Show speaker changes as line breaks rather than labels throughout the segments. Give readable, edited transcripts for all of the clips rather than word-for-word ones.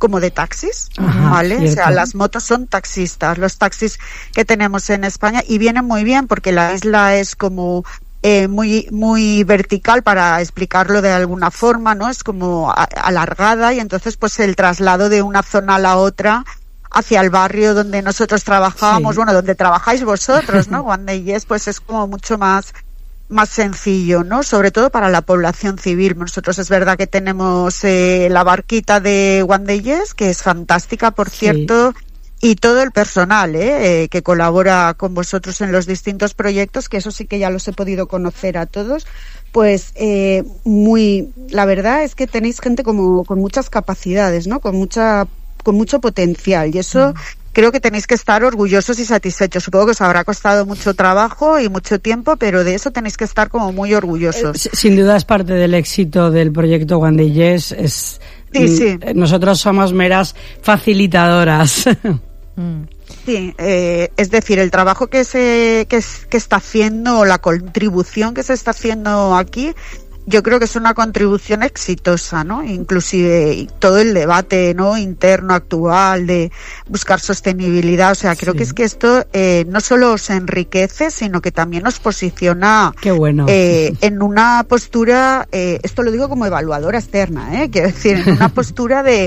como de taxis,
Ajá,
¿vale?
cierto.
O sea, las motos son taxistas, los taxis que tenemos en España, y vienen muy bien porque la isla es como muy vertical, para explicarlo de alguna forma, ¿no? Es como alargada, y entonces pues el traslado de una zona a la otra hacia el barrio donde nosotros trabajábamos, bueno, donde trabajáis vosotros, ¿no? One Day Yes, pues es como mucho más sencillo, ¿no? Sobre todo para la población civil. Nosotros es verdad que tenemos la barquita de One Day Yes, que es fantástica, por cierto, y todo el personal que colabora con vosotros en los distintos proyectos, que eso sí que ya los he podido conocer a todos, pues la verdad es que tenéis gente como con muchas capacidades, ¿no? Con mucho potencial, y eso creo que tenéis que estar orgullosos y satisfechos. Supongo que os habrá costado mucho trabajo y mucho tiempo, pero de eso tenéis que estar como muy orgullosos.
Sin duda es parte del éxito del proyecto One Day Yes. Sí. Nosotros somos meras facilitadoras.
Sí, es decir, el trabajo que está haciendo, o la contribución que se está haciendo aquí, yo creo que es una contribución exitosa, ¿no? Inclusive todo el debate, ¿no?, interno actual de buscar sostenibilidad. O sea, creo que es que esto no solo os enriquece, sino que también os posiciona en una postura, esto lo digo como evaluadora externa, quiero decir, en una postura de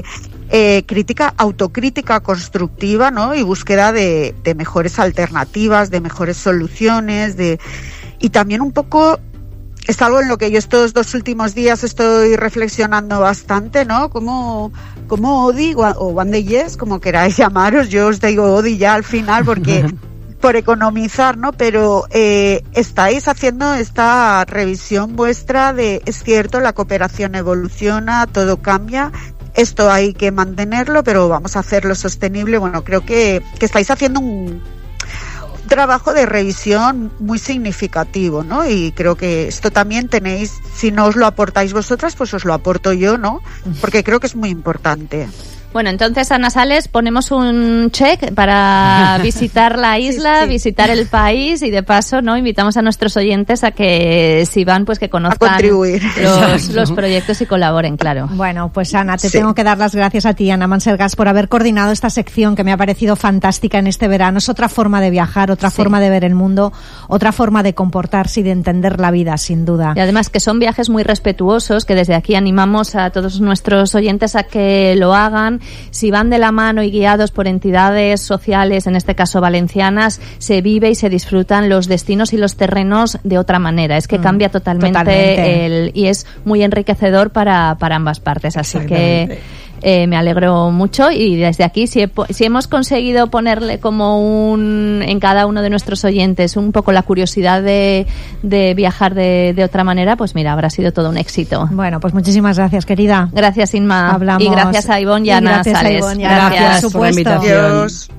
autocrítica constructiva, ¿no? Y búsqueda de mejores alternativas, de mejores soluciones, y también un poco. Es algo en lo que yo estos 2 últimos días estoy reflexionando bastante, ¿no? Como ODI o One Day Yes, como queráis llamaros. Yo os digo ODI ya al final porque por economizar, ¿no? Pero estáis haciendo esta revisión vuestra es cierto, la cooperación evoluciona, todo cambia. Esto hay que mantenerlo, pero vamos a hacerlo sostenible. Bueno, creo que estáis haciendo un trabajo de revisión muy significativo, ¿no? Y creo que esto también tenéis, si no os lo aportáis vosotras, pues os lo aporto yo, ¿no? Porque creo que es muy importante.
Bueno, entonces, Ana Sales, ponemos un check para visitar la isla, visitar el país, y de paso, ¿no?, invitamos a nuestros oyentes a que, si van, pues que conozcan los proyectos y colaboren, claro.
Bueno, pues Ana, te tengo que dar las gracias a ti, Ana Mansergas, por haber coordinado esta sección que me ha parecido fantástica en este verano. Es otra forma de viajar, otra forma de ver el mundo, otra forma de comportarse y de entender la vida, sin duda.
Y además que son viajes muy respetuosos, que desde aquí animamos a todos nuestros oyentes a que lo hagan. Si van de la mano y guiados por entidades sociales, en este caso valencianas, se vive y se disfrutan los destinos y los terrenos de otra manera. Es que cambia totalmente. Y es muy enriquecedor para ambas partes. Así que me alegro mucho, y desde aquí, si hemos conseguido ponerle como en cada uno de nuestros oyentes un poco la curiosidad de viajar de otra manera, pues mira, habrá sido todo un éxito.
Bueno, pues muchísimas gracias, querida.
Gracias, Inma.
Hablamos.
Y gracias a Ivonne y a Ana Sales.
Gracias
por la invitación.
Adiós.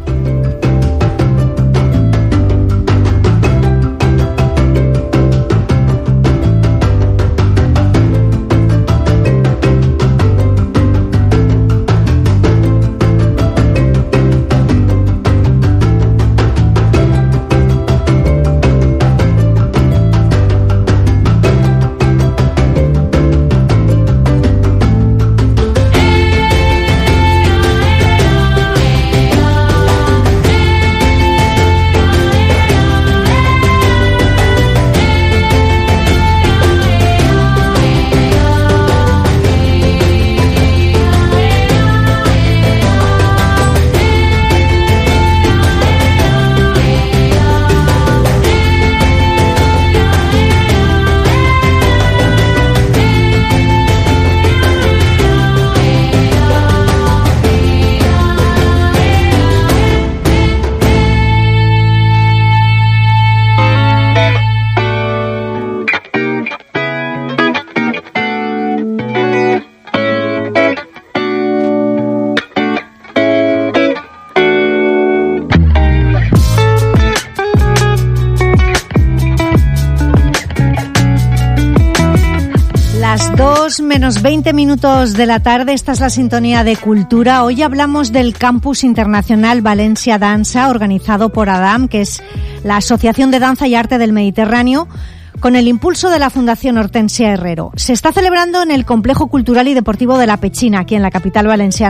Las 2:20 de la tarde, esta es la sintonía de Cultura. Hoy hablamos del Campus Internacional Valencia Dansa, organizado por ADAM, que es la Asociación de Danza y Arte del Mediterráneo, con el impulso de la Fundación Hortensia Herrero. Se está celebrando en el Complejo Cultural y Deportivo de La Pechina, aquí en la capital valenciana.